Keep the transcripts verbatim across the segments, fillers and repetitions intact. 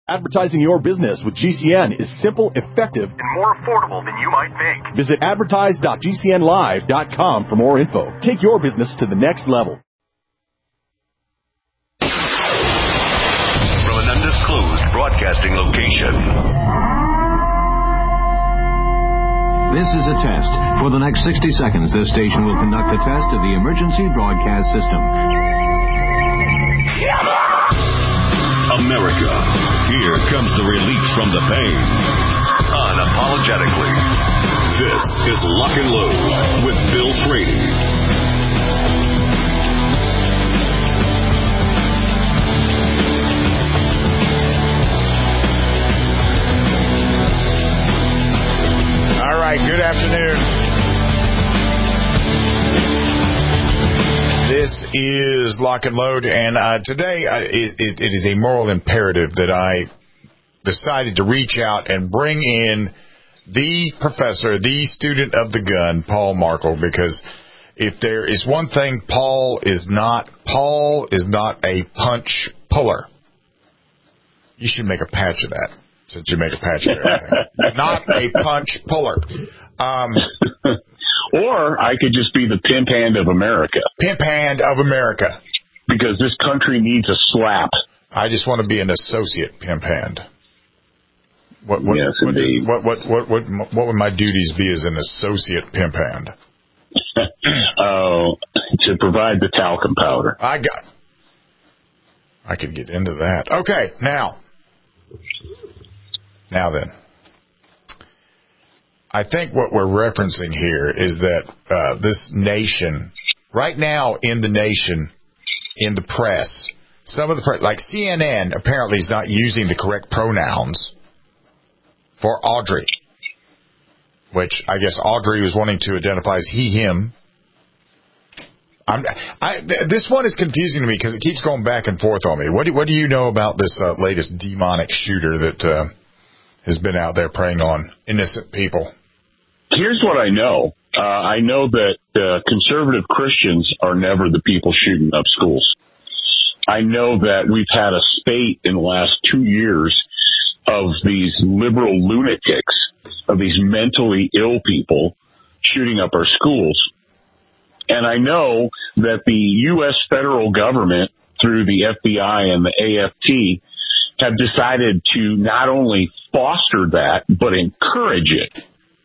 Advertising your business with G C N is simple, effective, and more affordable than you might think. Visit advertise dot g c n live dot com for more info. Take your business to the next level. From an undisclosed broadcasting location. This is a test. For the next sixty seconds, this station will conduct a test of the emergency broadcast system. America, here comes the relief from the pain. Unapologetically. This is Lock and Load with Bill Frady. All right, good afternoon. This is Lock and Load, and uh, today uh, it, it, it is a moral imperative that I decided to reach out and bring in the professor, the student of the gun, Paul Markel, because if there is one thing Paul is not, Paul is not a punch puller. You should make a patch of that, since you make a patch of everything. Not a punch puller. Um Or I could just be the pimp hand of America. Pimp hand of America. Because this country needs a slap. I just want to be an associate pimp hand. What, what, yes, what, indeed. What, what, what, what, what would my duties be as an associate pimp hand? Oh, to provide the talcum powder. I got. I could get into that. Okay, now. Now then. I think what we're referencing here is that uh, this nation, right now in the nation, in the press, some of the press, like C N N apparently is not using the correct pronouns for Audrey, which I guess Audrey was wanting to identify as he, him. I'm, I, this one is confusing to me because it keeps going back and forth on me. What do, what do you know about this uh, latest demonic shooter that uh, has been out there preying on innocent people? Here's what I know. Uh, I know that uh, conservative Christians are never the people shooting up schools. I know that we've had a spate in the last two years of these liberal lunatics, of these mentally ill people shooting up our schools. And I know that the U S federal government, through the F B I and the A F T, have decided to not only foster that, but encourage it,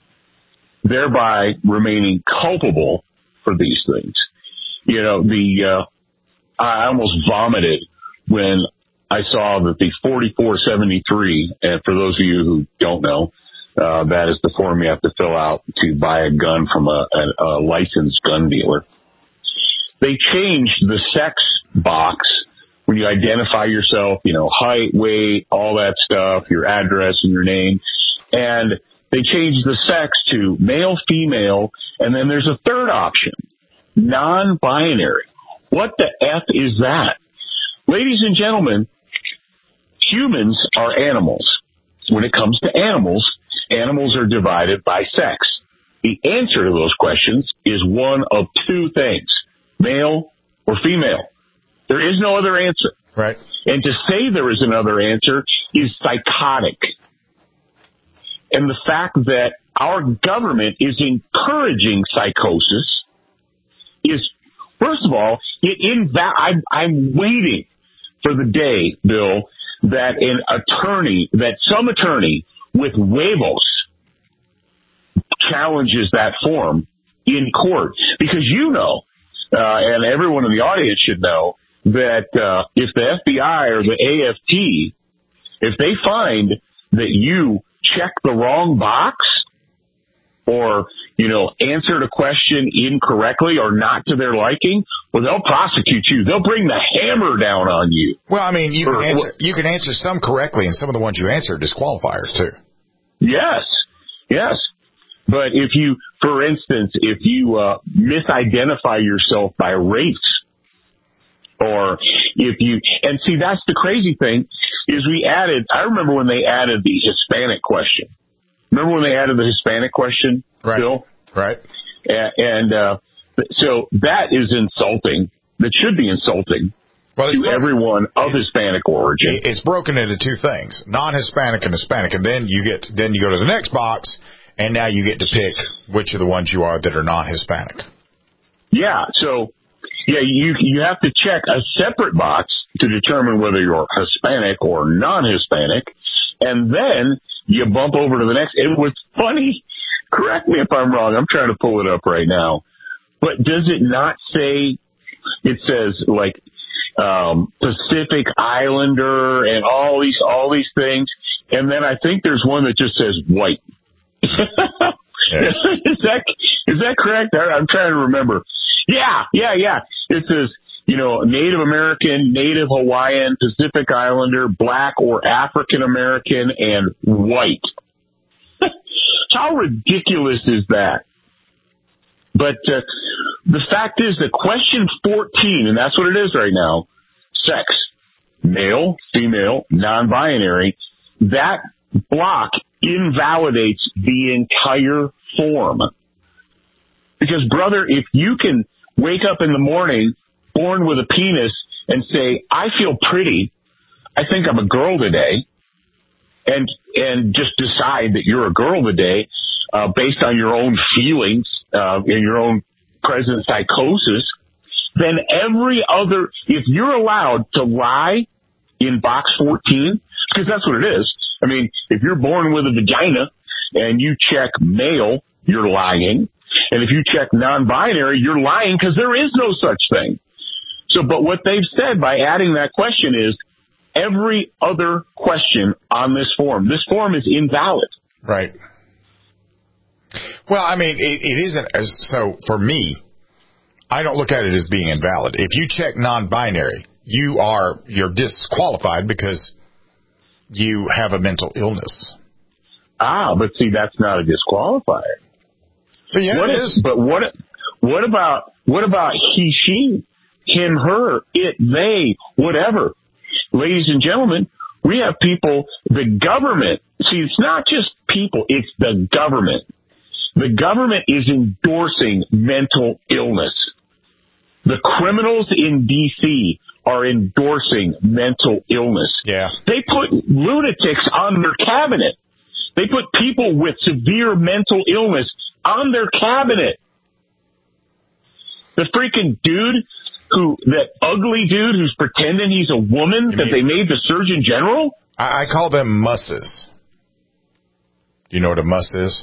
thereby remaining culpable for these things. You know, the uh, I almost vomited when I saw that the forty-four seventy-three, and for those of you who don't know, uh, that is the form you have to fill out to buy a gun from a, a, a licensed gun dealer. They changed the sex box when you identify yourself, you know, height, weight, all that stuff, your address and your name, and they changed the sex to male, female, and then there's a third option, non-binary. What the F is that? Ladies and gentlemen, humans are animals. When it comes to animals, animals are divided by sex. The answer to those questions is one of two things, male or female. There is no other answer. Right. And to say there is another answer is psychotic. And the fact that our government is encouraging psychosis is, first of all, it inv- I'm, I'm waiting for the day, Bill, that an attorney, that some attorney with huevos challenges that form in court. Because you know, uh, and everyone in the audience should know, that uh, if the F B I or the A F T, if they find that you check the wrong box or, you know, answered a question incorrectly or not to their liking, well, they'll prosecute you. They'll bring the hammer down on you. Well, I mean, you or, can answer, you can answer some correctly, and some of the ones you answer are disqualifiers, too. Yes, yes. But if you, for instance, if you uh, misidentify yourself by race, or if you, and see, that's the crazy thing, is we added, I remember when they added the Hispanic question. Remember when they added the Hispanic question, right. Bill? Right. And, and uh, so that is insulting. That should be insulting. well, to everyone of Hispanic origin. It's broken into two things: non-Hispanic and Hispanic, and then you get then you go to the next box, and now you get to pick which of the ones you are that are non-Hispanic. Yeah. So, yeah, you you have to check a separate box to determine whether you're Hispanic or non-Hispanic, and then you bump over to the next. It was funny. Correct me if I'm wrong. I'm trying to pull it up right now. But does it not say, it says like um, Pacific Islander and all these all these things, and then I think there's one that just says white. Yeah. Is that is that correct? I'm trying to remember. Yeah, yeah, yeah. It says, you know, Native American, Native Hawaiian, Pacific Islander, Black or African American, and white. How ridiculous is that? But uh, the fact is that question fourteen, and that's what it is right now, sex, male, female, non-binary, that block invalidates the entire form. Because, brother, if you can wake up in the morning, born with a penis, and say, I feel pretty, I think I'm a girl today, and and just decide that you're a girl today uh, based on your own feelings uh, and your own present psychosis, then every other, if you're allowed to lie in box fourteen, because that's what it is. I mean, if you're born with a vagina and you check male, you're lying. And if you check non-binary, you're lying because there is no such thing. So, but what they've said by adding that question is every other question on this form, this form is invalid. Right. Well, I mean, it, it isn't as, so for me, I don't look at it as being invalid. If you check non-binary, you are, you're disqualified because you have a mental illness. Ah, but see, that's not a disqualifier. But yeah, what it is, is. But what, what about, what about he, she, him, her, it, they, whatever? Ladies and gentlemen, we have people, the government, see, it's not just people, it's the government. The government is endorsing mental illness. The criminals in D C are endorsing mental illness. Yeah. They put lunatics on their cabinet. They put people with severe mental illness on their cabinet. The freaking dude who, that ugly dude who's pretending he's a woman you that mean, they made the Surgeon General? I, I call them musses. Do you know what a muss is?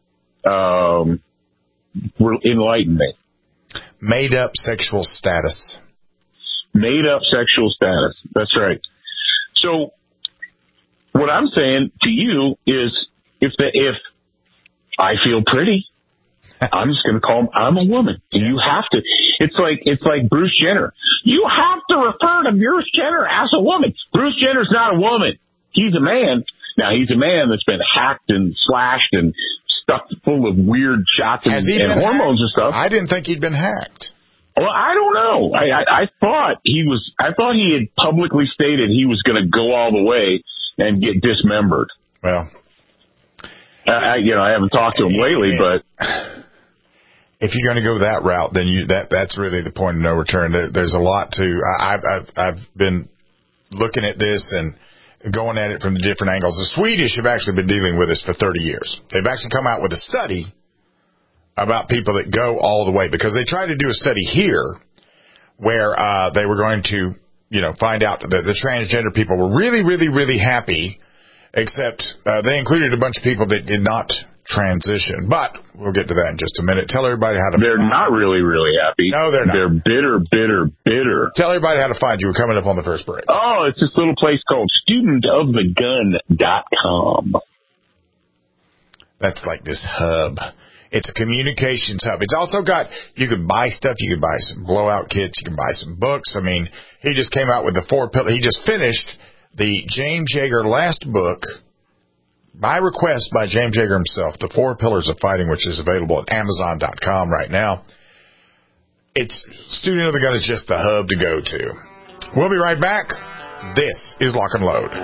Um, enlighten me. Made up sexual status. Made up sexual status. That's right. So what I'm saying to you is if the, if I feel pretty, I'm just going to call him, I'm a woman. And you have to, it's like, it's like Bruce Jenner. You have to refer to Bruce Jenner as a woman. Bruce Jenner's not a woman. He's a man. Now, he's a man that's been hacked and slashed and stuffed full of weird shots and, and hormones hacked? and stuff. I didn't think he'd been hacked. Well, I don't know. I, I, I thought he was, I thought he had publicly stated he was going to go all the way and get dismembered. Well, I, you know, I haven't talked to him lately, but if you're going to go that route, then you that that's really the point of no return. There, there's a lot to. I, I've I've I've been looking at this and going at it from the different angles. The Swedish have actually been dealing with this for thirty years. They've actually come out with a study about people that go all the way, because they tried to do a study here where uh, they were going to, you know, find out that the transgender people were really, really, really happy. Except uh, they included a bunch of people that did not transition. But we'll get to that in just a minute. Tell everybody how to... They're not really, really happy. No, they're not. They're bitter, bitter, bitter. Tell everybody how to find you. We're coming up on the first break. Oh, it's this little place called student of the gun dot com. That's like this hub. It's a communications hub. It's also got... You can buy stuff. You can buy some blowout kits. You can buy some books. I mean, he just came out with the four pillars. He just finished... the James Yeager last book, by request by James Yeager himself, The Four Pillars of Fighting, which is available at amazon dot com right now. It's Student of the Gun is just the hub to go to. We'll be right back. This is Lock and Load.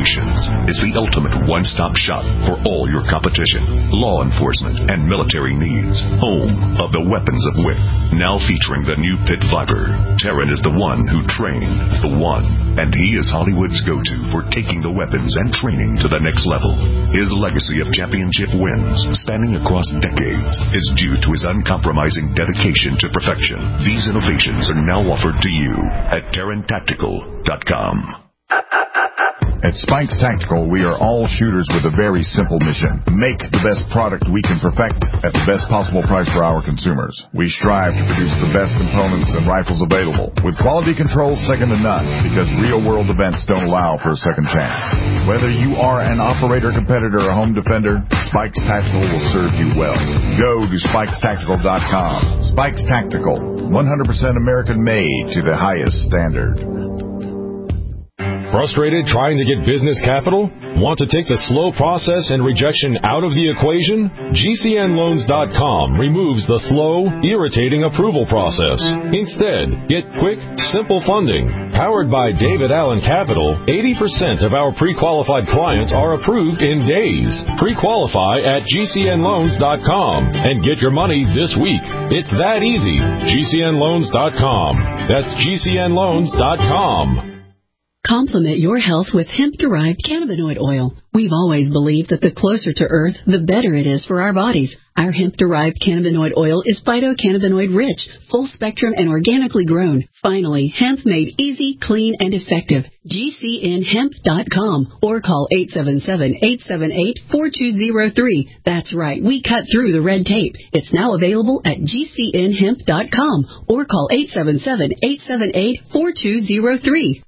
Innovations is the ultimate one-stop shop for all your competition, law enforcement, and military needs. Home of the weapons of wit. Now featuring the new Pit Viper. Terran is the one who trained the one, and he is Hollywood's go-to for taking the weapons and training to the next level. His legacy of championship wins, spanning across decades, is due to his uncompromising dedication to perfection. These innovations are now offered to you at Terran Tactical dot com. At Spikes Tactical, we are all shooters with a very simple mission. Make the best product we can perfect at the best possible price for our consumers. We strive to produce the best components and rifles available, with quality control second to none, because real-world events don't allow for a second chance. Whether you are an operator, competitor, or home defender, Spikes Tactical will serve you well. Go to Spikes Tactical dot com. Spikes Tactical, one hundred percent American-made to the highest standard. Frustrated trying to get business capital? Want to take the slow process and rejection out of the equation? G C N Loans dot com removes the slow, irritating approval process. Instead, get quick, simple funding. Powered by David Allen Capital, eighty percent of our pre-qualified clients are approved in days. Pre-qualify at G C N Loans dot com and get your money this week. It's that easy. G C N Loans dot com. That's G C N Loans dot com. Complement your health with hemp-derived cannabinoid oil. We've always believed that the closer to Earth, the better it is for our bodies. Our hemp-derived cannabinoid oil is phytocannabinoid-rich, full-spectrum, and organically grown. Finally, hemp made easy, clean, and effective. G C N hemp dot com or call eight seven seven, eight seven eight, four two zero three. That's right, we cut through the red tape. It's now available at G C N hemp dot com or call eight seven seven, eight seven eight, four two zero three.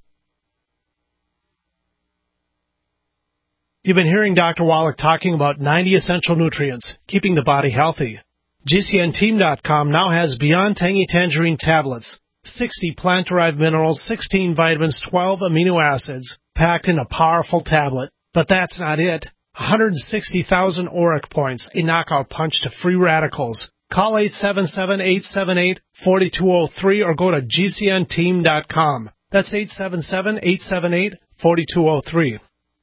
You've been hearing Doctor Wallach talking about ninety essential nutrients, keeping the body healthy. G C N team dot com now has Beyond Tangy Tangerine tablets, sixty plant-derived minerals, sixteen vitamins, twelve amino acids, packed in a powerful tablet. But that's not it. one hundred sixty thousand auric points, a knockout punch to free radicals. Call eight seven seven, eight seven eight, four two zero three or go to G C N team dot com. That's eight seven seven, eight seven eight, four two zero three.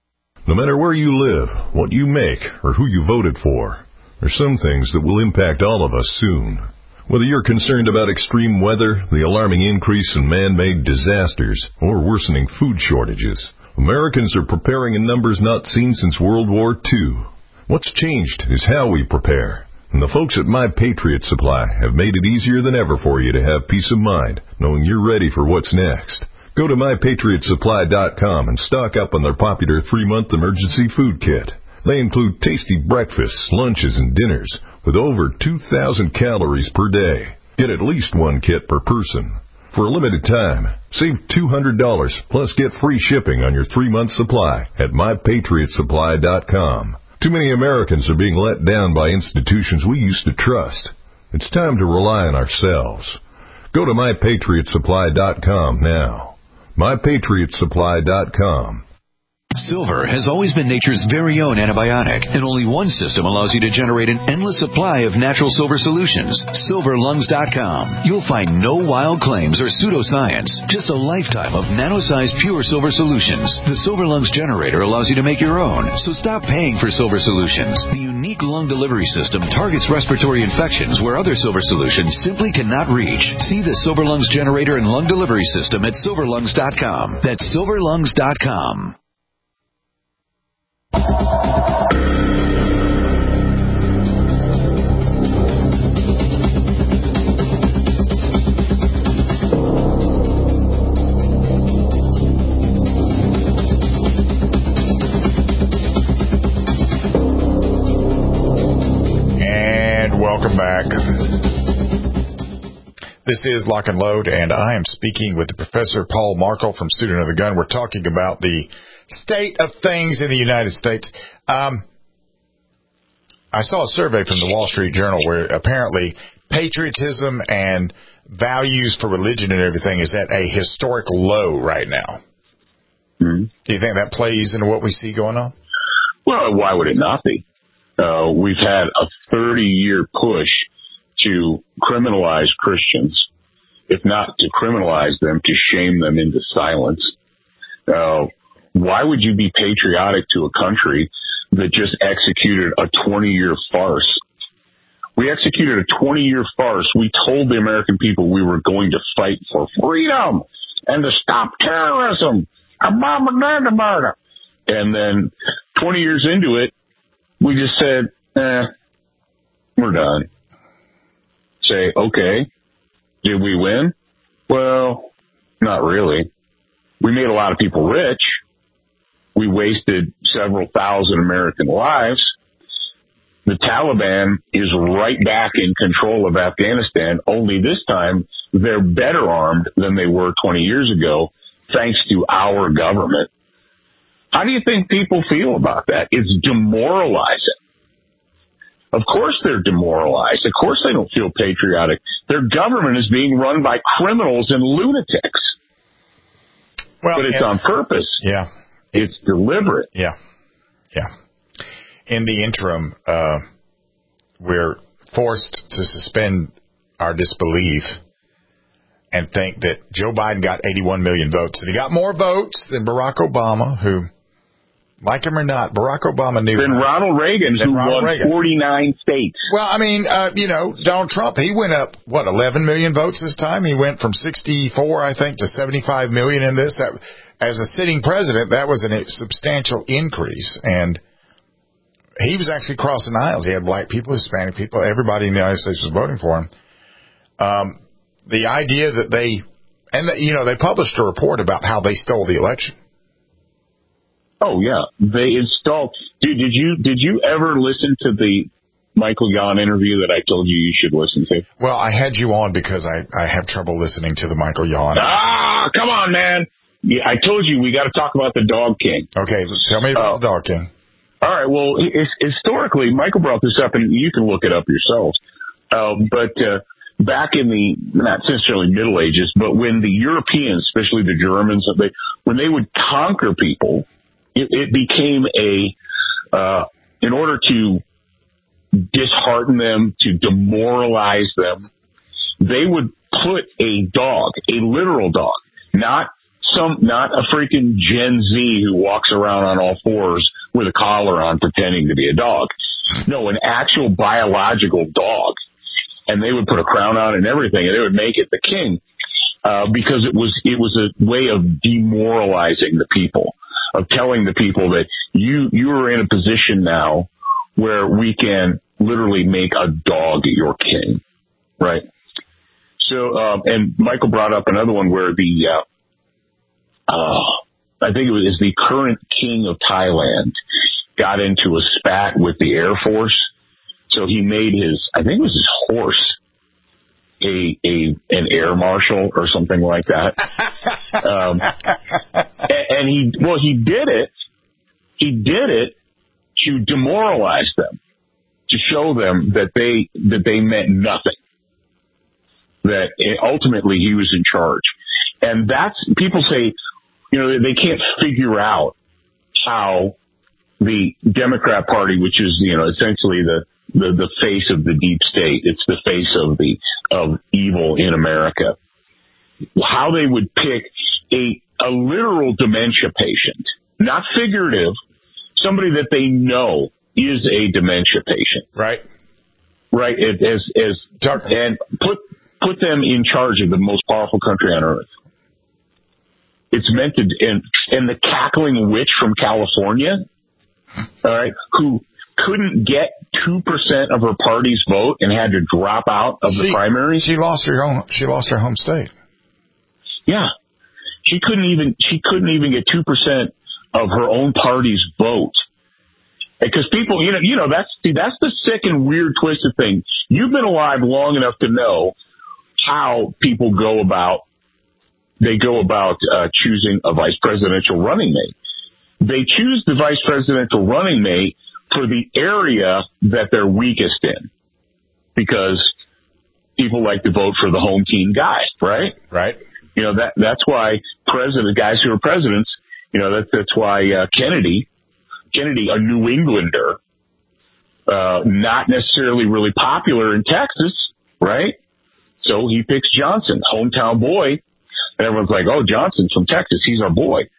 No matter where you live, what you make, or who you voted for, there's some things that will impact all of us soon. Whether you're concerned about extreme weather, the alarming increase in man-made disasters, or worsening food shortages, Americans are preparing in numbers not seen since World War Two. What's changed is how we prepare. And the folks at My Patriot Supply have made it easier than ever for you to have peace of mind, knowing you're ready for what's next. Go to My Patriot Supply dot com and stock up on their popular three-month emergency food kit. They include tasty breakfasts, lunches, and dinners with over two thousand calories per day. Get at least one kit per person. For a limited time, save two hundred dollars plus get free shipping on your three-month supply at My Patriot Supply dot com. Too many Americans are being let down by institutions we used to trust. It's time to rely on ourselves. Go to My Patriot Supply dot com now. My Patriot Supply dot com. Silver has always been nature's very own antibiotic, and only one system allows you to generate an endless supply of natural silver solutions. Silver Lungs dot com. You'll find no wild claims or pseudoscience, just a lifetime of nano-sized pure silver solutions. The Silver Lungs generator allows you to make your own, so stop paying for silver solutions. The unique lung delivery system targets respiratory infections where other silver solutions simply cannot reach. See the Silver Lungs generator and lung delivery system at Silver Lungs dot com. That's Silver Lungs dot com. And welcome back. This is Lock and Load, and I am speaking with Professor Paul Markel from Student of the Gun. We're talking about the state of things in the United States. Um, I saw a survey from the Wall Street Journal where apparently patriotism and values for religion and everything is at a historic low right now. Mm-hmm. Do you think that plays into what we see going on? Well, why would it not be? Uh, we've had a thirty-year push to criminalize Christians, if not to criminalize them, to shame them into silence. Uh, Why would you be patriotic to a country that just executed a twenty-year farce? We executed a twenty-year farce. We told the American people we were going to fight for freedom and to stop terrorism. And then twenty years into it, we just said, eh, we're done. Say, okay, did we win? Well, not really. We made a lot of people rich. We wasted several thousand American lives. The Taliban is right back in control of Afghanistan, only this time they're better armed than they were twenty years ago, thanks to our government. How do you think people feel about that? It's demoralizing. Of course they're demoralized. Of course they don't feel patriotic. Their government is being run by criminals and lunatics. Well, but it's on purpose. Yeah. It's deliberate. Yeah. Yeah. In the interim, uh, we're forced to suspend our disbelief and think that Joe Biden got eighty-one million votes. And he got more votes than Barack Obama, who, like him or not, Barack Obama knew. Then Ronald Reagan, who Ronald won Reagan. forty-nine states. Well, I mean, uh, you know, Donald Trump, he went up, what, eleven million votes this time? He went from sixty-four, I think, to seventy-five million in this. As a sitting president, that was a substantial increase. And he was actually crossing aisles. He had black people, Hispanic people, everybody in the United States was voting for him. Um, the idea that they, and that, you know, they published a report about how they stole the election. Oh yeah, they installed. Dude, did you did you ever listen to the Michael Yon interview that I told you you should listen to? Well, I had you on because I I have trouble listening to the Michael Yon. Ah, come on, man! Yeah, I told you we got to talk about the Dog King. Okay, tell me about uh, the Dog King. All right. Well, historically, Michael brought this up, and you can look it up yourselves. Uh, but uh, back in the not necessarily Middle Ages, but when the Europeans, especially the Germans, they when they would conquer people. It, it became a, uh, in order to dishearten them, to demoralize them, they would put a dog, a literal dog, not some, not a freaking Gen Z who walks around on all fours with a collar on pretending to be a dog. No, an actual biological dog. And they would put a crown on and everything, and they would make it the king, uh, because it was, it was a way of demoralizing the people. Of telling the people that you you are in a position now where we can literally make a dog your king, right? So, um, and Michael brought up another one where the, uh, uh, I think it was the current king of Thailand got into a spat with the Air Force. So he made his, I think it was his horse, a, a, an air marshal or something like that. um, and he, well, he did it, he did it to demoralize them, to show them that they, that they meant nothing, that ultimately he was in charge. And that's, people say, you know, they can't figure out how the Democrat Party, which is, you know, essentially the, the, the face of the deep state. It's the face of the, of evil in America. How they would pick a, a literal dementia patient, not figurative, somebody that they know is a dementia patient. Right. Right. As, as, and put, put them in charge of the most powerful country on earth. It's meant to, and, and the cackling witch from California, all right, who couldn't get two percent of her party's vote and had to drop out of she, the primary. She lost her own, she lost her home state. Yeah. She couldn't even, she couldn't even get two percent of her own party's vote. Because people, you know, you know, that's, see, that's the sick and weird twisted thing. You've been alive long enough to know how people go about, they go about, uh, choosing a vice presidential running mate. They choose the vice presidential running mate for the area that they're weakest in, because people like to vote for the home team guy, right? Right. You know, that, that's why president, guys who are presidents, you know, that, that's why, uh, Kennedy, Kennedy, a New Englander, uh, not necessarily really popular in Texas, right? So he picks Johnson, hometown boy. And everyone's like, oh, Johnson's from Texas. He's our boy.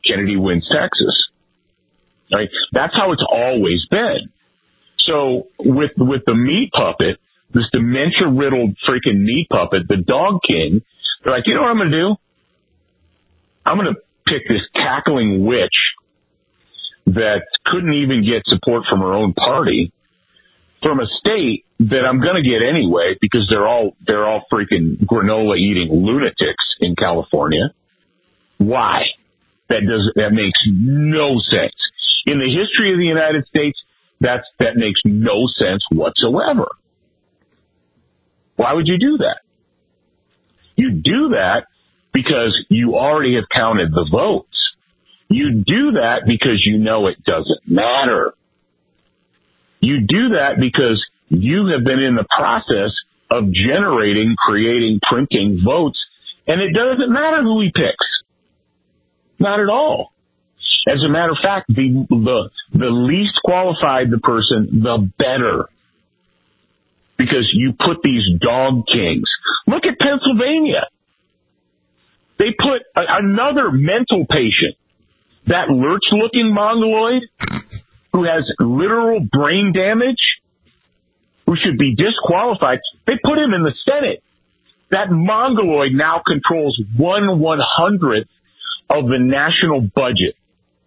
Kennedy wins Texas. Right? That's how it's always been. So with with the meat puppet, this dementia-riddled freaking meat puppet, the Dog King, they're like, you know what I'm going to do? I'm going to pick this cackling witch that couldn't even get support from her own party from a state that I'm going to get anyway because they're all they're all freaking granola-eating lunatics in California. Why? That does that makes no sense. In the history of the United States, that's that makes no sense whatsoever. Why would you do that? You do that because you already have counted the votes. You do that because you know it doesn't matter. You do that because you have been in the process of generating, creating, printing votes, and it doesn't matter who he picks. Not at all. As a matter of fact, the, the, the least qualified the person, the better. Because you put these dog kings. Look at Pennsylvania. They put a, another mental patient, that lurch-looking mongoloid who has literal brain damage, who should be disqualified. They put him in the Senate. That mongoloid now controls one one-hundredth of the national budget.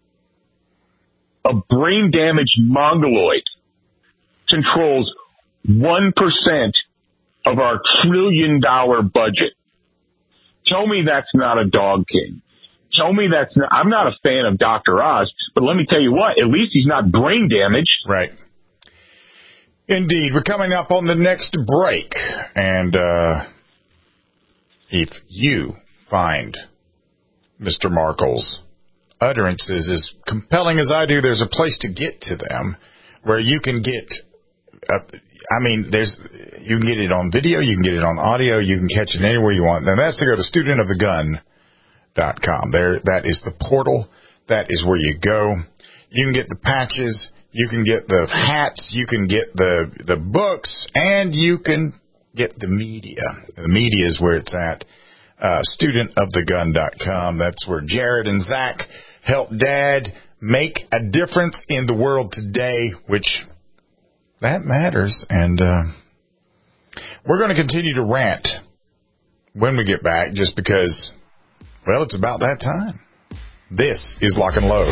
A brain-damaged mongoloid controls one percent of our trillion-dollar budget. Tell me that's not a dog king. Tell me that's not, I'm not a fan of Doctor Oz, but let me tell you what, at least he's not brain damaged. Right. Indeed. We're coming up on the next break. And uh, if you find Mister Markle's utterances as compelling as I do, there's a place to get to them where you can get, uh, I mean, there's you can get it on video, you can get it on audio, you can catch it anywhere you want. And that's to go to student of the gun dot com. There, that is the portal. That is where you go. You can get the patches, you can get the hats, you can get the the books, and you can get the media. The media is where it's at. Uh, student of the gun dot com. That's where Jared and Zach help Dad make a difference in the world today, which that matters. And uh, we're going to continue to rant when we get back, just because, well, it's about that time. This is Lock and Load.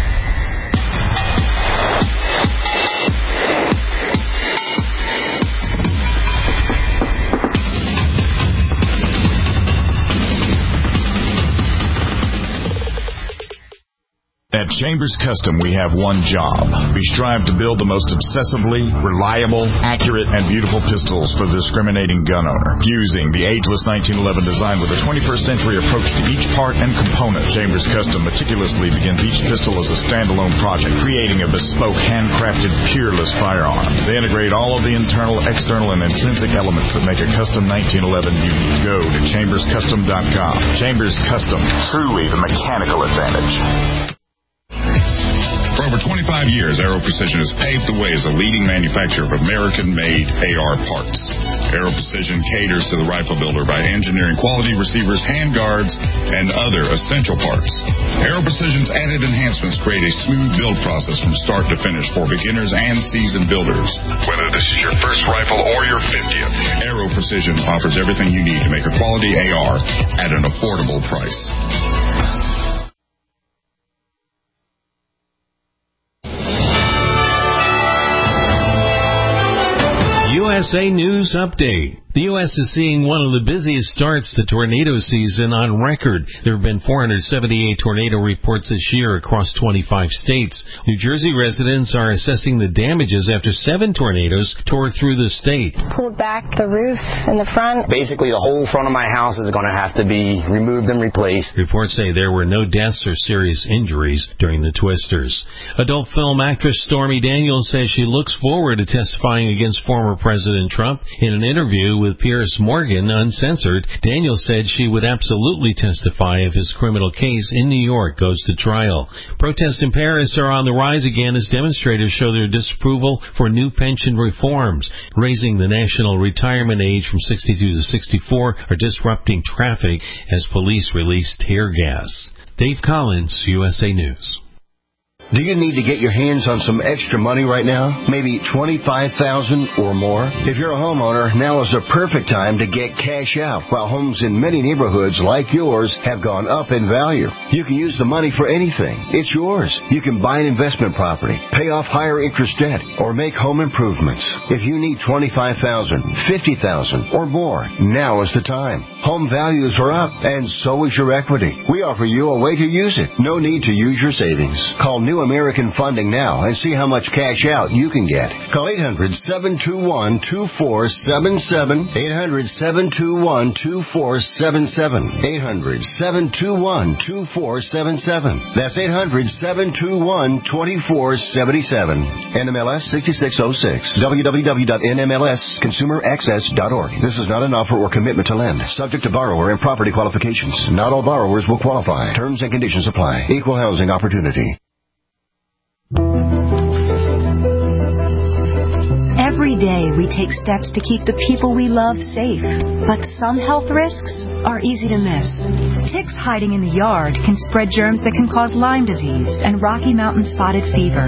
At Chambers Custom, we have one job. We strive to build the most obsessively reliable, accurate, and beautiful pistols for the discriminating gun owner, using the ageless nineteen eleven design with a twenty-first century approach to each part and component. Chambers Custom meticulously begins each pistol as a standalone project, creating a bespoke, handcrafted, peerless firearm. They integrate all of the internal, external, and intrinsic elements that make a custom nineteen eleven unique. Go to chambers custom dot com. Chambers Custom, truly the mechanical advantage. For over twenty-five years, Aero Precision has paved the way as a leading manufacturer of American-made A R parts. Aero Precision caters to the rifle builder by engineering quality receivers, handguards, and other essential parts. Aero Precision's added enhancements create a smooth build process from start to finish for beginners and seasoned builders. Whether this is your first rifle or your fiftieth, Aero Precision offers everything you need to make a quality A R at an affordable price. U S A News Update. The U S is seeing one of the busiest starts to tornado season on record. There have been four hundred seventy-eight tornado reports this year across twenty-five states. New Jersey residents are assessing the damages after seven tornadoes tore through the state. Pulled back the roof in the front. Basically, the whole front of my house is going to have to be removed and replaced. Reports say there were no deaths or serious injuries during the twisters. Adult film actress Stormy Daniels says she looks forward to testifying against former President Trump. In an interview with Piers Morgan, Uncensored, Daniels said she would absolutely testify if his criminal case in New York goes to trial. Protests in Paris are on the rise again as demonstrators show their disapproval for new pension reforms. Raising the national retirement age from sixty-two to sixty-four are disrupting traffic as police release tear gas. Dave Collins, U S A News. Do you need to get your hands on some extra money right now? Maybe twenty-five thousand dollars or more? If you're a homeowner, now is the perfect time to get cash out while homes in many neighborhoods like yours have gone up in value. You can use the money for anything. It's yours. You can buy an investment property, pay off higher interest debt, or make home improvements. If you need twenty-five thousand dollars, fifty thousand dollars or more, now is the time. Home values are up, and so is your equity. We offer you a way to use it. No need to use your savings. Call New American Funding now and see how much cash out you can get. Call eight hundred, seven two one, two four seven seven, eight hundred, seven two one, two four seven seven, eight hundred, seven two one, two four seven seven. That's eight hundred, seven two one, two four seven seven. N M L S sixty-six oh six. w w w dot n m l s consumer access dot org. This is not an offer or commitment to lend. Subject to borrower and property qualifications. Not all borrowers will qualify. Terms and conditions apply. Equal housing opportunity. Every day we take steps to keep the people we love safe, but some health risks are easy to miss. Ticks hiding in the yard can spread germs that can cause Lyme disease and Rocky Mountain spotted fever.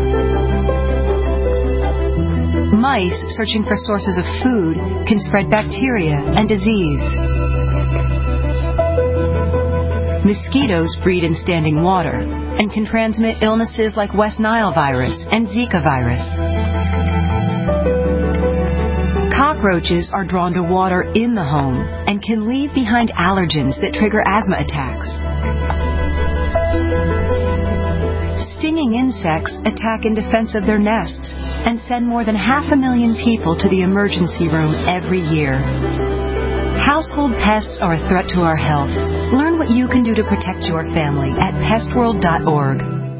Mice searching for sources of food can spread bacteria and disease. Mosquitoes breed in standing water and can transmit illnesses like West Nile virus and Zika virus. Cockroaches are drawn to water in the home and can leave behind allergens that trigger asthma attacks. Stinging insects attack in defense of their nests and send more than half a million people to the emergency room every year. Household pests are a threat to our health. Learn what you can do to protect your family at pest world dot org.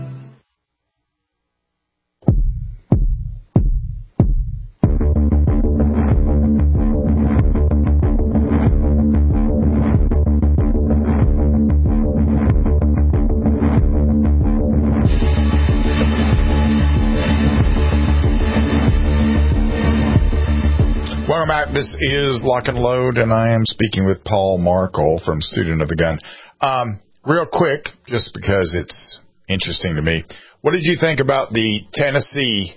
Welcome back. This is Lock and Load, and I am speaking with Paul Markel from Student of the Gun. Um, real quick, just because it's interesting to me, what did you think about the Tennessee,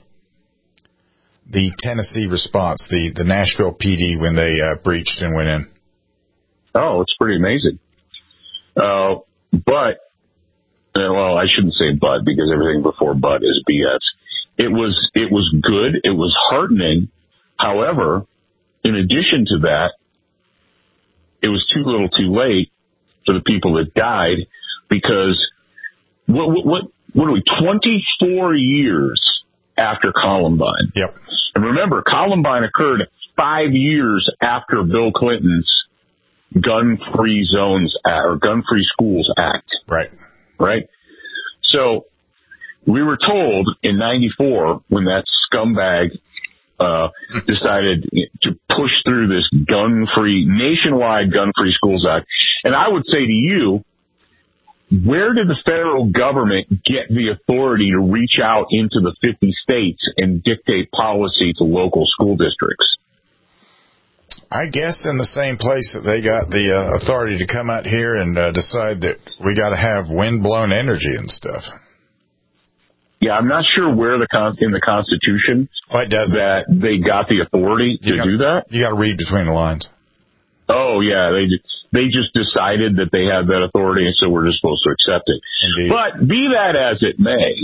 the Tennessee response, the, the Nashville P D when they uh, breached and went in? Oh, it's pretty amazing. Uh, but, uh, well, I shouldn't say but because everything before but is B S. It was it was good. It was heartening. However, in addition to that, it was too little too late for the people that died because what, what, what are we, twenty-four years after Columbine. Yep. And remember, Columbine occurred five years after Bill Clinton's Gun-Free Zones Act, or Gun-Free Schools Act. Right. Right? So we were told in ninety-four when that scumbag Uh, decided to push through this gun-free, nationwide gun-free schools act. And I would say to you, where did the federal government get the authority to reach out into the fifty states and dictate policy to local school districts? I guess in the same place that they got the uh, authority to come out here and uh, decide that we got to have wind-blown energy and stuff. Yeah, I'm not sure where the con- in the Constitution oh, it doesn't. that they got the authority you to gotta, do that. You got to read between the lines. Oh, yeah, they they just decided that they had that authority, and so we're just supposed to accept it. Indeed. But be that as it may,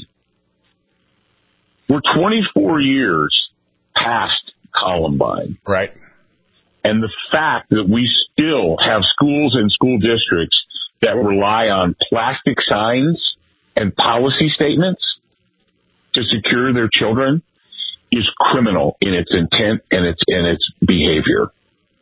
we're twenty-four years past Columbine. Right. And the fact that we still have schools and school districts that rely on plastic signs and policy statements to secure their children is criminal in its intent and its and its behavior.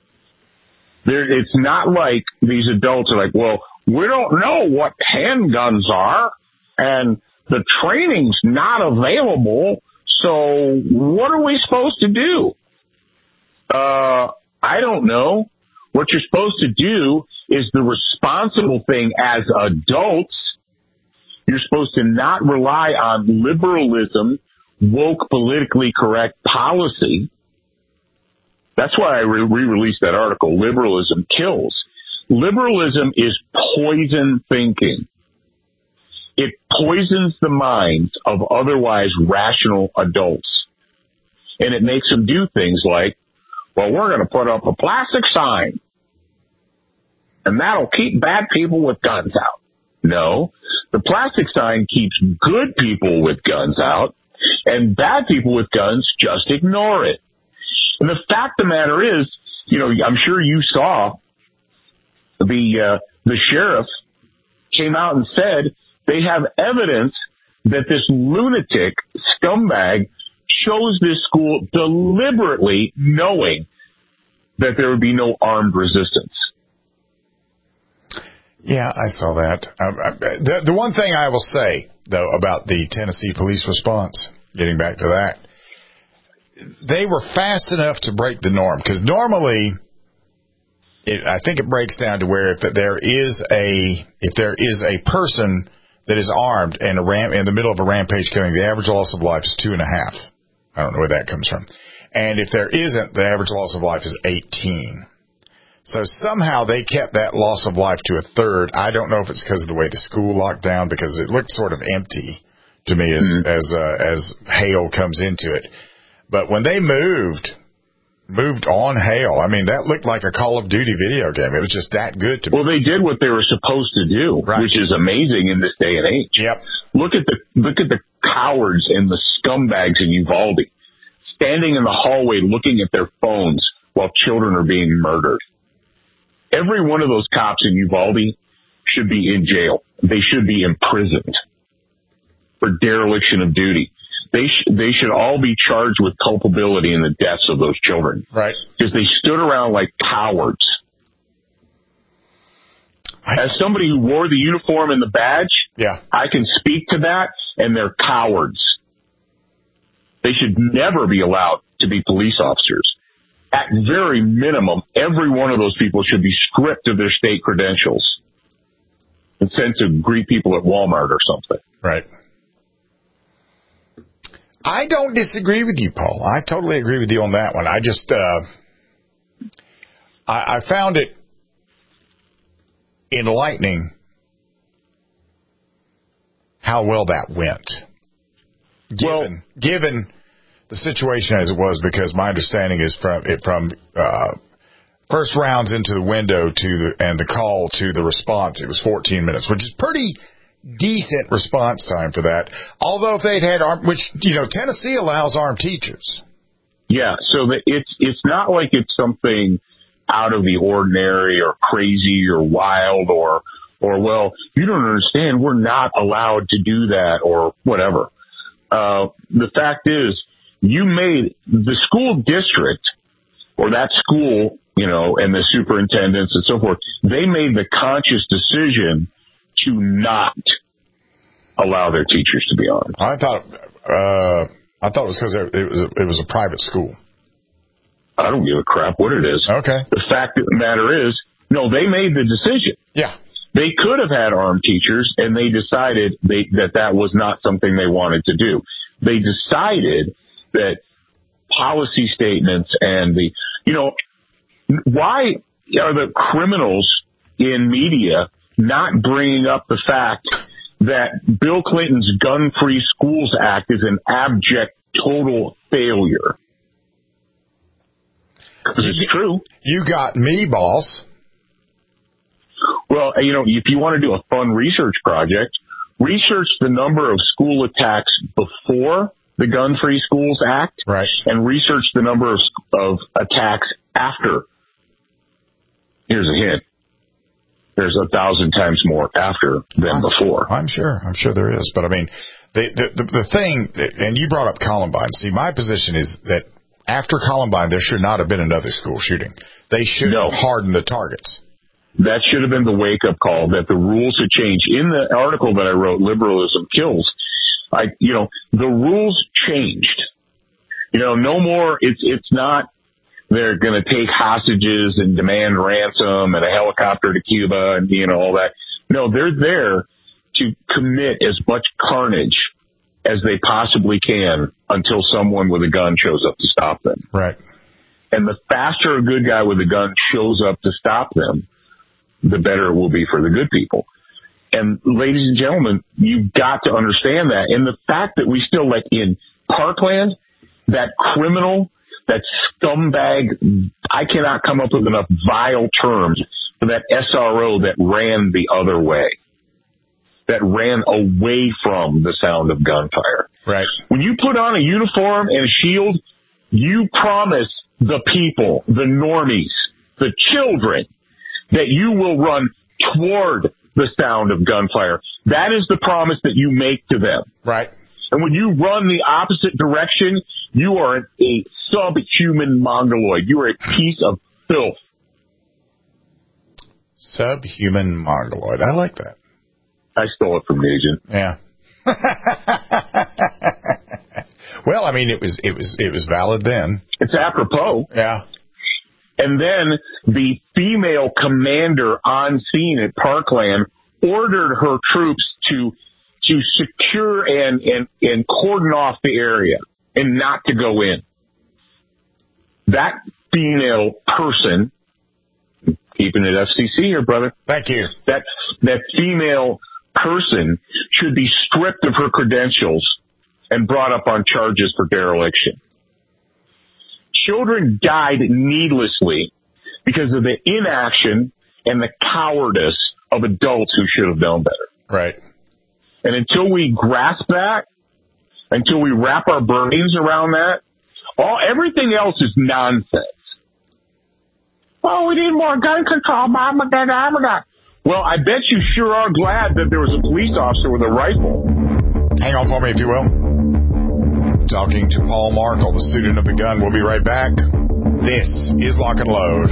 There, it's not like these adults are like, well, we don't know what handguns are, and the training's not available, so what are we supposed to do? Uh, I don't know. What you're supposed to do is the responsible thing as adults. You're supposed to not rely on liberalism, woke, politically correct policy. That's why I re- re-released that article, Liberalism Kills. Liberalism is poison thinking. it poisons the minds of otherwise rational adults. And it makes them do things like, well, we're going to put up a plastic sign, and that'll keep bad people with guns out. No, the plastic sign keeps good people with guns out, and bad people with guns just ignore it. And the fact of the matter is, you know, I'm sure you saw the uh, the sheriff came out and said they have evidence that this lunatic scumbag chose this school deliberately knowing that there would be no armed resistance. Yeah, I saw that. Um, the, the one thing I will say, though, about the Tennessee police response, getting back to that, they were fast enough to break the norm. Because normally, it, I think it breaks down to where if there is a if there is a person that is armed and a ram in the middle of a rampage killing, the average loss of life is two and a half. I don't know where that comes from. And if there isn't, the average loss of life is eighteen. So somehow they kept that loss of life to a third. I don't know if it's because of the way the school locked down, because it looked sort of empty to me as mm-hmm. as, uh, as Hale comes into it. But when they moved, moved on Hale, I mean, that looked like a Call of Duty video game. It was just that good to me. Well, they did what they were supposed to do, right. Which is amazing in this day and age. Yep. Look at the look at the cowards and the scumbags in Uvalde standing in the hallway looking at their phones while children are being murdered. Every one of those cops in Uvalde should be in jail. They should be imprisoned for dereliction of duty. They sh- they should all be charged with culpability in the deaths of those children. Right. Because they stood around like cowards. I, As somebody who wore the uniform and the badge, yeah. I can speak to that, and they're cowards. They should never be allowed to be police officers. At very minimum, every one of those people should be stripped of their state credentials and sent to greet people at Walmart or something. Right. I don't disagree with you, Paul. I totally agree with you on that one. I just, uh, I, I found it enlightening how well that went. Given, well, given the situation as it was, because my understanding is from it from uh, first rounds into the window to the and the call to the response, it was fourteen minutes, which is pretty decent response time for that. Although if they'd had armed, which you know Tennessee allows armed teachers. Yeah, so that it's it's not like it's something out of the ordinary or crazy or wild or or well, you don't understand, we're not allowed to do that or whatever. Uh, the fact is, you made the school district or that school, you know, and the superintendents and so forth, they made the conscious decision to not allow their teachers to be armed. I thought, uh, I thought it was because it was a, it was a private school. I don't give a crap what it is. Okay. The fact of the matter is, no, they made the decision. Yeah. They could have had armed teachers, and they decided they, that that was not something they wanted to do. They decided that policy statements and the, you know, why are the criminals in media not bringing up the fact that Bill Clinton's Gun-Free Schools Act is an abject, total failure? Because it's true. You got me, boss. Well, you know, if you want to do a fun research project, research the number of school attacks before the Gun-Free Schools Act, right, and research the number of, of attacks after. Here's a hint. There's a thousand times more after than I'm, before. I'm sure. I'm sure there is. But, I mean, the, the, the, the thing, and you brought up Columbine. See, my position is that after Columbine, there should not have been another school shooting. They should no. have hardened the targets. That should have been the wake-up call, that the rules had changed. In the article that I wrote, Liberalism Kills, I, you know, the rules changed. You know, no more, it's, it's not they're going to take hostages and demand ransom and a helicopter to Cuba and, you know, all that. No, they're there to commit as much carnage as they possibly can until someone with a gun shows up to stop them. Right. And the faster a good guy with a gun shows up to stop them, the better it will be for the good people. And ladies and gentlemen, you've got to understand that. And the fact that we still let in Parkland, that criminal, that scumbag, I cannot come up with enough vile terms for that S R O that ran the other way, that ran away from the sound of gunfire. Right. When you put on a uniform and a shield, you promise the people, the normies, the children, that you will run toward the sound of gunfire. That is the promise that you make to them. Right. And when you run the opposite direction, you are a subhuman mongoloid. You are a piece of filth. Subhuman mongoloid. I like that. I stole it from Nugent. Yeah. Well, I mean, it was it was it was valid then. It's apropos. Yeah. And then the female commander on scene at Parkland ordered her troops to to secure and, and, and cordon off the area and not to go in. That female person, keeping it F C C here, brother. Thank you. That, that female person should be stripped of her credentials and brought up on charges for dereliction. Children died needlessly because of the inaction and the cowardice of adults who should have known better. Right. And until we grasp that, until we wrap our brains around that, all everything else is nonsense. Oh, we need more gun control, mama, da, da, da. Well, I bet you sure are glad that there was a police officer with a rifle. Hang on for me, if you will. Talking to Paul Markle, the student of the gun. We'll be right back. This is Lock and Load.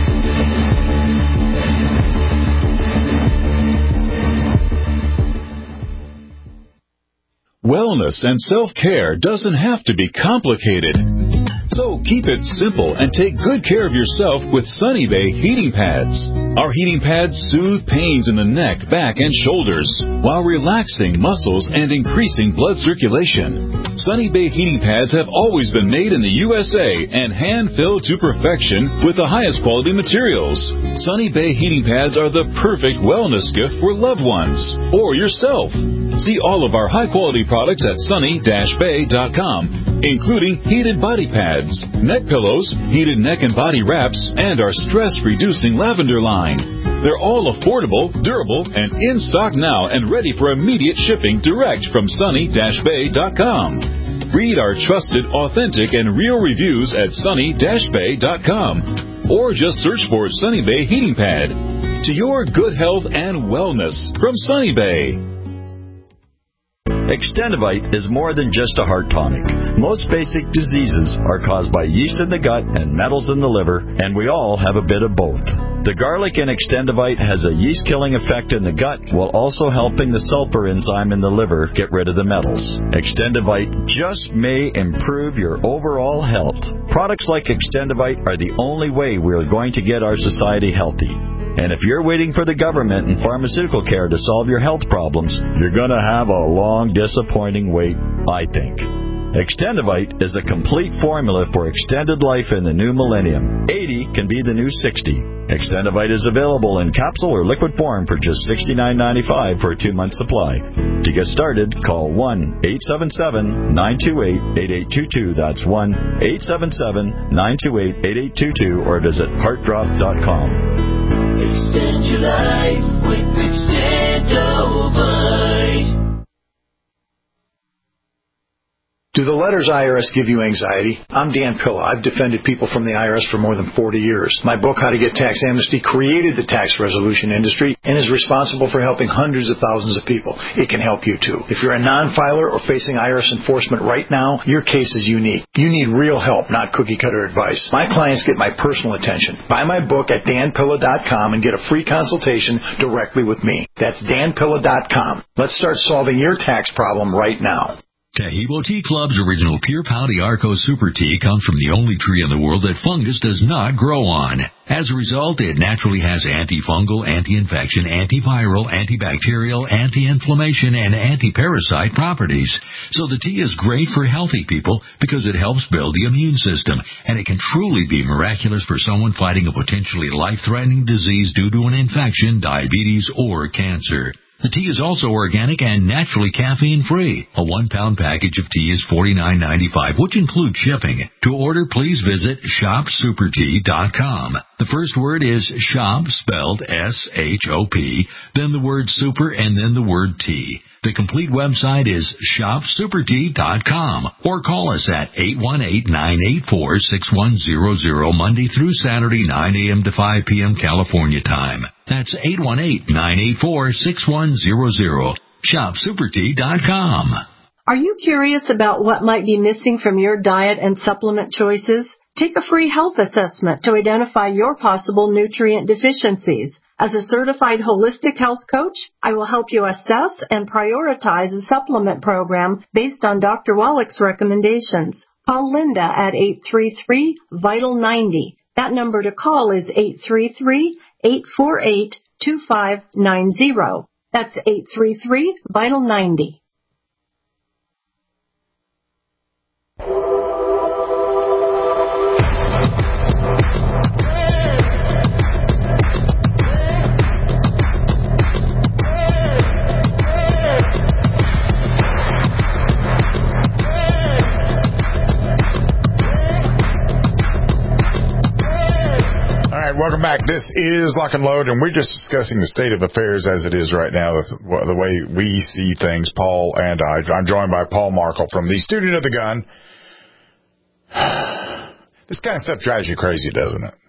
Wellness and self-care doesn't have to be complicated. So keep it simple and take good care of yourself with Sunny Bay heating pads. Our heating pads soothe pains in the neck, back, and shoulders while relaxing muscles and increasing blood circulation. Sunny Bay heating pads have always been made in the U S A and hand-filled to perfection with the highest quality materials. Sunny Bay heating pads are the perfect wellness gift for loved ones or yourself. See all of our high-quality products at sunny dash bay dot com, including heated body pads, neck pillows, heated neck and body wraps, and our stress-reducing lavender line. They're all affordable, durable, and in stock now and ready for immediate shipping direct from sunny dash bay dot com. Read our trusted, authentic, and real reviews at sunny dash bay dot com or just search for Sunny Bay Heating Pad. To your good health and wellness from Sunny Bay. Extendivite is more than just a heart tonic. Most basic diseases are caused by yeast in the gut and metals in the liver, and we all have a bit of both. The garlic in Extendivite has a yeast-killing effect in the gut while also helping the sulfur enzyme in the liver get rid of the metals. Extendivite just may improve your overall health. Products like Extendivite are the only way we are going to get our society healthy. And if you're waiting for the government and pharmaceutical care to solve your health problems, you're going to have a long, disappointing wait, I think. Extendivite is a complete formula for extended life in the new millennium. eighty can be the new sixty. Extendivite is available in capsule or liquid form for just sixty-nine ninety-five for a two-month supply. To get started, call one eight seven seven, nine two eight, eight eight two two. That's one eight seven seven, nine two eight, eight eight two two or visit heart drop dot com. Extend your life with Extendivite. Do the letters I R S give you anxiety? I'm Dan Pilla. I've defended people from the I R S for more than forty years. My book, How to Get Tax Amnesty, created the tax resolution industry and is responsible for helping hundreds of thousands of people. It can help you, too. If you're a non-filer or facing I R S enforcement right now, your case is unique. You need real help, not cookie-cutter advice. My clients get my personal attention. Buy my book at dan pilla dot com and get a free consultation directly with me. That's dan pilla dot com. Let's start solving your tax problem right now. Taheebo Tea Club's original Pure Pouty Arco Super Tea comes from the only tree in the world that fungus does not grow on. As a result, it naturally has antifungal, anti-infection, antiviral, antibacterial, anti-inflammation, and anti-parasite properties. So the tea is great for healthy people because it helps build the immune system, and it can truly be miraculous for someone fighting a potentially life-threatening disease due to an infection, diabetes, or cancer. The tea is also organic and naturally caffeine-free. A one-pound package of tea is forty-nine ninety-five, which includes shipping. To order, please visit shop super tea dot com. The first word is shop, spelled S H O P, then the word super, and then the word tea. The complete website is shop super tea dot com, or call us at eight one eight, nine eight four, six one zero zero Monday through Saturday, nine a.m. to five p.m. California time. That's eight one eight, nine eight four, six one zero zero. shop super tea dot com. Are you curious about what might be missing from your diet and supplement choices? Take a free health assessment to identify your possible nutrient deficiencies. As a certified holistic health coach, I will help you assess and prioritize a supplement program based on Doctor Wallach's recommendations. Call Linda at eight three three, vital ninety. That number to call is eight three three, eight four eight, two five nine zero. That's eight three three, vital ninety. Welcome back. This is Lock and Load, and we're just discussing the state of affairs as it is right now, the, the way we see things, Paul and I. I'm joined by Paul Markel from the Student of the Gun. This kind of stuff drives you crazy, doesn't it?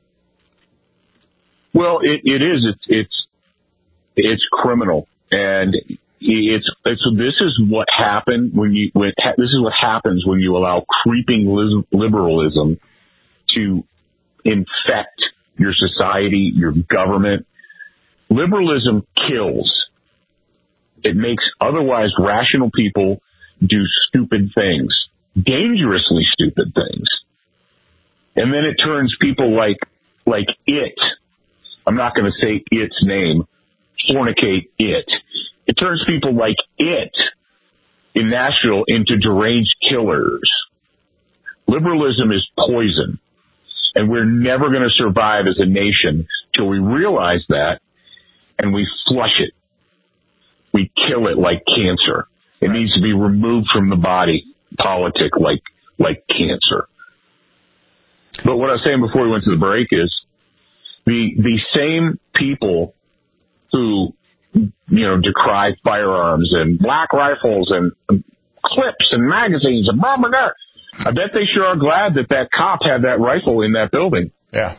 Well, it, it is. It's it's it's criminal, and it's it's this is what happened when you when this is what happens when you allow creeping liberalism to infect your society, your government. Liberalism kills. It makes otherwise rational people do stupid things, dangerously stupid things. And then it turns people like, like it, I'm not going to say its name, fornicate it. It turns people like it in Nashville into deranged killers. Liberalism is poison. And we're never going to survive as a nation till we realize that and we flush it. We kill it like cancer. It needs to be removed from the body, politic like, like cancer. But what I was saying before we went to the break is the, the same people who, you know, decry firearms and black rifles and clips and magazines and blah, blah, blah. I bet they sure are glad that that cop had that rifle in that building. Yeah.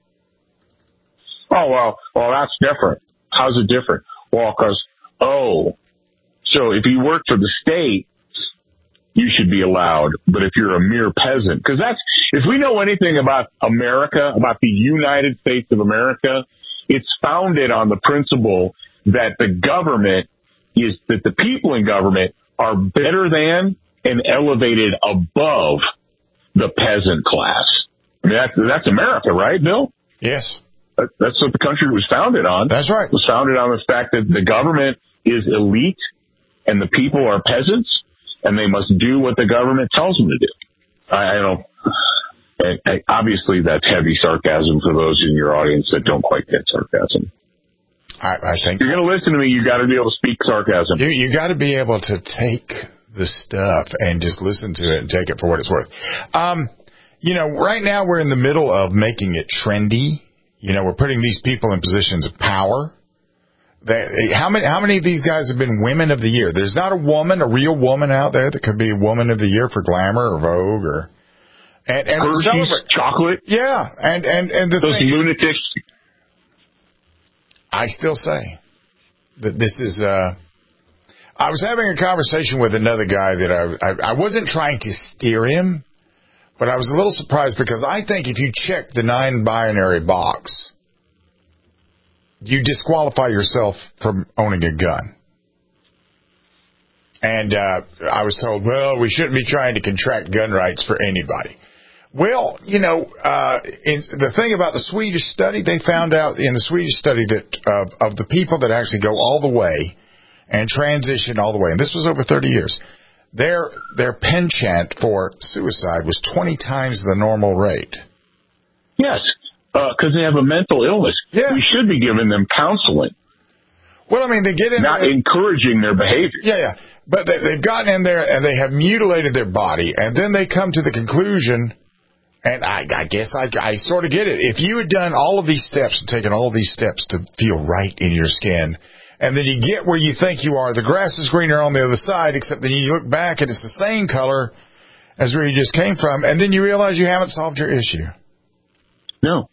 Oh, well, well, that's different. How's it different? Well, because, oh, so if you work for the state, you should be allowed. But if you're a mere peasant, because that's, if we know anything about America, about the United States of America, it's founded on the principle that the government is, that the people in government are better than and elevated above the peasant class. I mean, that's, that's America, right, Bill? Yes. That, that's what the country was founded on. That's right. It was founded on the fact that the government is elite and the people are peasants, and they must do what the government tells them to do. I, I don't. And, and obviously, that's heavy sarcasm for those in your audience that don't quite get sarcasm. I, I think if you're going to listen to me, you got to be able to speak sarcasm. You, you got to be able to take the stuff and just listen to it and take it for what it's worth. Um, you know, right now we're in the middle of making it trendy. You know, we're putting these people in positions of power. They, how many, how many of these guys have been women of the year? There's not a woman, a real woman out there that could be a woman of the year for Glamour or Vogue or, and, and Hershey's chocolate. Yeah. And, and, and the those thing, lunatics. I still say that this is, uh, I was having a conversation with another guy that I, I I wasn't trying to steer him, but I was a little surprised because I think if you check the non-binary box, you disqualify yourself from owning a gun. And uh, I was told, well, we shouldn't be trying to contract gun rights for anybody. Well, you know, uh, in, the thing about the Swedish study, they found out in the Swedish study that uh, of the people that actually go all the way and transition all the way, and this was over thirty years, their their penchant for suicide was twenty times the normal rate. Yes, because uh, they have a mental illness. Yeah. We should be giving them counseling. Well, I mean, they get in not there, encouraging their behavior. Yeah, yeah. But they, they've gotten in there and they have mutilated their body, and then they come to the conclusion, and I, I guess I, I sort of get it. If you had done all of these steps and taken all of these steps to feel right in your skin, and then you get where you think you are, the grass is greener on the other side, except then you look back and it's the same color as where you just came from, and then you realize you haven't solved your issue. No.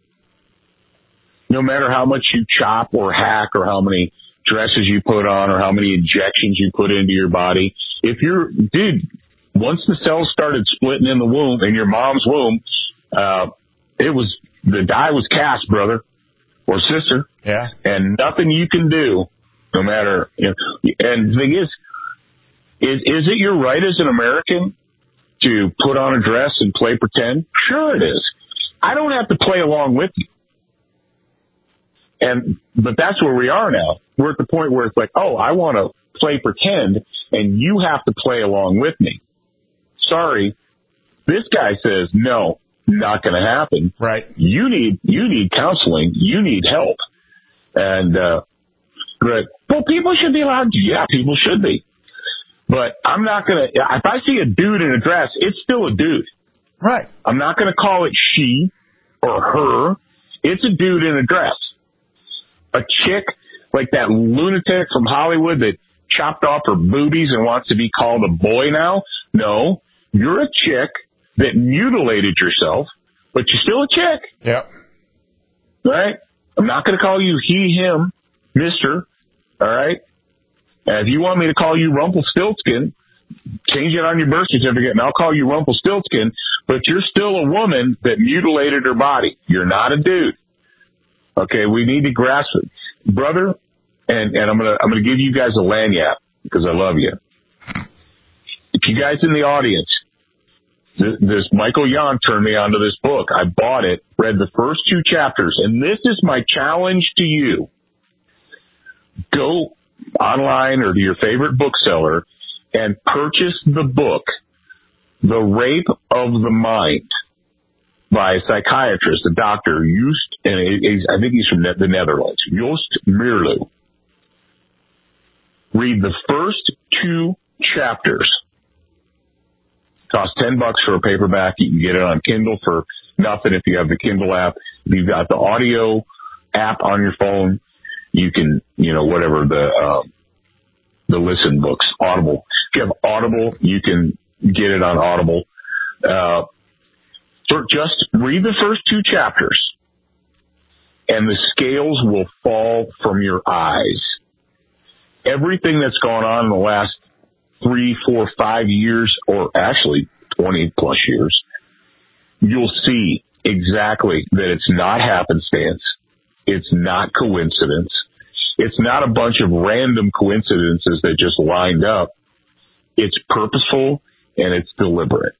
No matter how much you chop or hack or how many dresses you put on or how many injections you put into your body, if you're, dude, once the cells started splitting in the womb, in your mom's womb, uh, it was, the die was cast, brother or sister. Yeah. And nothing you can do, no matter, you know, and the thing is, is, is it your right as an American to put on a dress and play pretend? Sure it is. I don't have to play along with you. And, but that's where we are now. We're at the point where it's like, oh, I want to play pretend and you have to play along with me. Sorry. This guy says, no, not going to happen. Right. You need, you need counseling. You need help. And, uh, but, well, people should be allowed to. Yeah, people should be. But I'm not going to, if I see a dude in a dress, it's still a dude. Right. I'm not going to call it she or her. It's a dude in a dress. A chick like that lunatic from Hollywood that chopped off her boobies and wants to be called a boy now. No, you're a chick that mutilated yourself, but you're still a chick. Yep. Right? I'm not going to call you he, him, mister. All right? And if you want me to call you Rumpelstiltskin, change it on your birth certificate and I'll call you Rumpelstiltskin, but you're still a woman that mutilated her body. You're not a dude. Okay, we need to grasp it. Brother, and, and I'm gonna I'm gonna give you guys a lanyard because I love you. If you guys in the audience, this, this Michael Yon turned me onto this book. I bought it, read the first two chapters, and this is my challenge to you. Go online or to your favorite bookseller and purchase the book, The Rape of the Mind, by a psychiatrist, a doctor, Joost, and I think he's from the Netherlands, Joost Meerloo. Read the first two chapters. Costs ten bucks for a paperback. You can get it on Kindle for nothing if you have the Kindle app. If you've got the audio app on your phone, you can, you know, whatever the, uh, the listen books, Audible. If you have Audible, you can get it on Audible. Uh, So just read the first two chapters, and the scales will fall from your eyes. Everything that's gone on in the last three, four, five years, or actually twenty plus years, you'll see exactly that it's not happenstance. It's not coincidence. It's not a bunch of random coincidences that just lined up. It's purposeful and it's deliberate.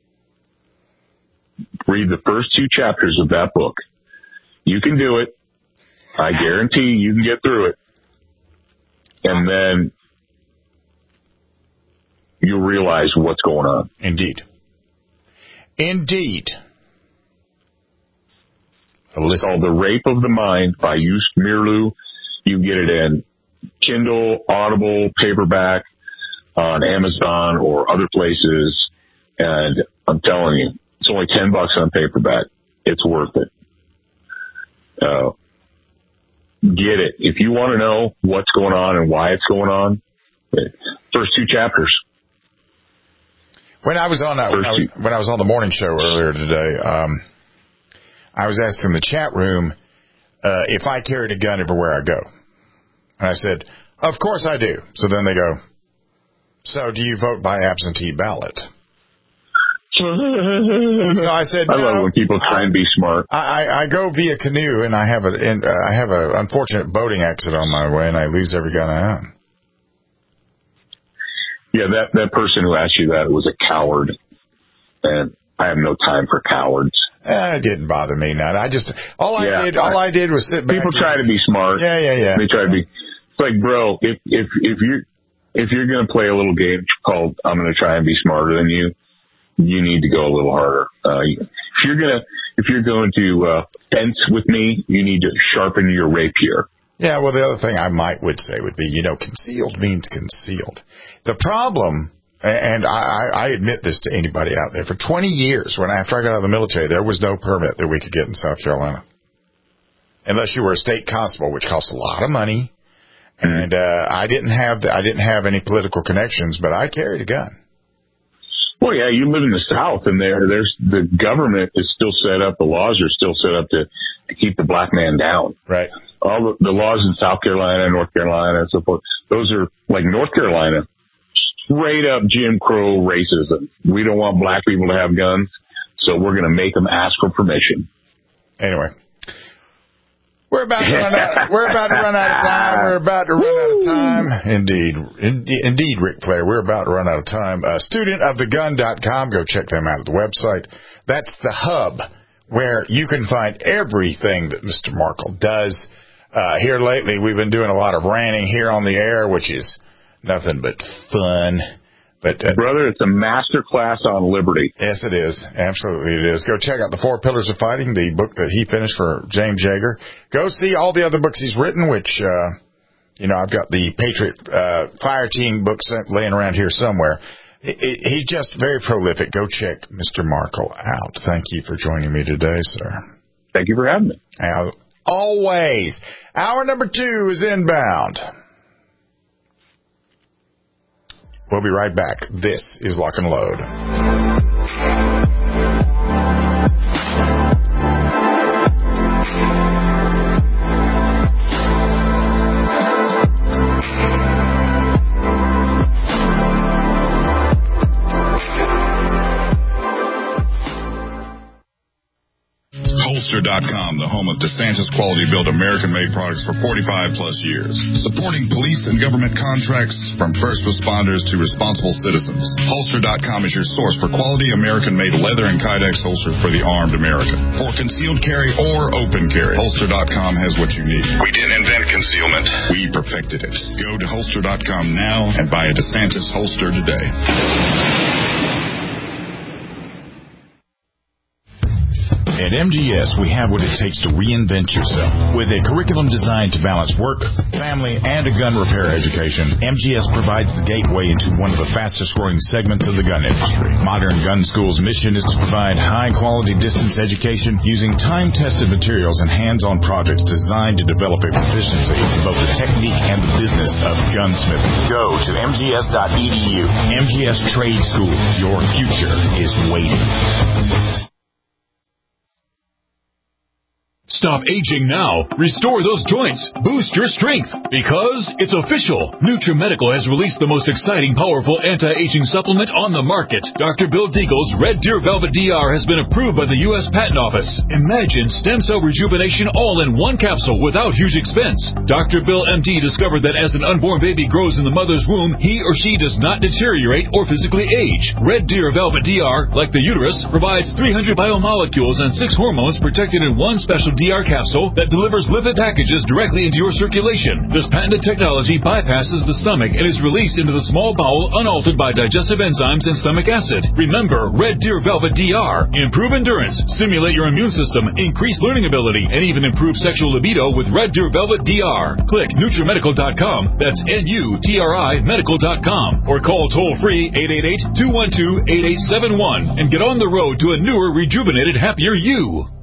Read the first two chapters of that book. You can do it. I guarantee you can get through it. And then you'll realize what's going on. Indeed. Indeed. It's called The Rape of the Mind by Joost Meerloo. You can get it in Kindle, Audible, paperback, on Amazon or other places. And I'm telling you, it's only ten bucks on paperback. It's worth it. Uh, get it. If you want to know what's going on and why it's going on, first two chapters. When I was on uh, when, I was, when I was on the morning show earlier today, um, I was asking the chat room uh, if I carried a gun everywhere I go, and I said, "Of course I do." So then they go, "So do you vote by absentee ballot?" So I said, no, I love when people try I, and be smart. I, I, I go via canoe, and I have a and, uh, I have a unfortunate boating accident on my way, and I lose every gun I own. Yeah, that that person who asked you that was a coward, and I have no time for cowards. Uh, it didn't bother me none. I just all I yeah, did all I, I did was sit back. People try to be smart. Yeah, yeah, yeah. They try to be. It's like, bro, if if if you if you're gonna play a little game called I'm gonna try and be smarter than you, you need to go a little harder. Uh, if you're gonna if you're going to uh, fence with me, you need to sharpen your rapier. Yeah, well, the other thing I might would say would be, you know, concealed means concealed. The problem, and I, I admit this to anybody out there, for twenty years, when after I got out of the military, there was no permit that we could get in South Carolina. Unless you were a state constable, which costs a lot of money. And uh, I didn't have the, I didn't have any political connections, but I carried a gun. Well, yeah, you live in the South, and there, there's the government is still set up. The laws are still set up to, to keep the black man down. Right. All the, the laws in South Carolina, North Carolina, and so forth. Those are like North Carolina, straight up Jim Crow racism. We don't want black people to have guns, so we're going to make them ask for permission. Anyway. We're about to run out. We're about to run out of time. We're about to run out of time. Indeed, indeed, indeed, Ric Flair. We're about to run out of time. Uh, student of the gun dot com. Go check them out at the website. That's the hub where you can find everything that Mister Markle does. Uh, here lately, we've been doing a lot of ranting here on the air, which is nothing but fun. But uh, brother, it's a master class on liberty. Yes, it is. Absolutely, it is. Go check out The Four Pillars of Fighting, the book that he finished for James Yeager. Go see all the other books he's written, which, uh, you know, I've got the Patriot uh, Fire Team books laying around here somewhere. He's just very prolific. Go check Mister Markle out. Thank you for joining me today, sir. Thank you for having me. Uh, always. Hour number two is inbound. We'll be right back. This is Lock and Load. Holster dot com, the home of DeSantis quality built American-made products for forty-five plus years. Supporting police and government contracts from first responders to responsible citizens. Holster dot com is your source for quality American-made leather and Kydex holsters for the armed American. For concealed carry or open carry, Holster dot com has what you need. We didn't invent concealment. We perfected it. Go to Holster dot com now and buy a DeSantis holster today. At M G S, we have what it takes to reinvent yourself. With a curriculum designed to balance work, family, and a gun repair education, M G S provides the gateway into one of the fastest-growing segments of the gun industry. Modern Gun School's mission is to provide high-quality distance education using time-tested materials and hands-on projects designed to develop a proficiency in both the technique and the business of gunsmithing. Go to M G S dot E D U. M G S Trade School. Your future is waiting. Stop aging now. Restore those joints. Boost your strength. Because it's official. NutriMedical has released the most exciting, powerful anti-aging supplement on the market. Doctor Bill Deagle's Red Deer Velvet D R has been approved by the U S Patent Office. Imagine stem cell rejuvenation all in one capsule without huge expense. Doctor Bill M D discovered that as an unborn baby grows in the mother's womb, he or she does not deteriorate or physically age. Red Deer Velvet D R, like the uterus, provides three hundred biomolecules and six hormones protected in one special D R capsule that delivers lipid packages directly into your circulation. This patented technology bypasses the stomach and is released into the small bowel unaltered by digestive enzymes and stomach acid. Remember, Red Deer Velvet D R. Improve endurance, stimulate your immune system, increase learning ability, and even improve sexual libido with Red Deer Velvet D R. Click NutriMedical dot com. That's N U T R I Medical dot com. Or call toll-free eight eight eight, two one two, eight eight seven one and get on the road to a newer, rejuvenated, happier you.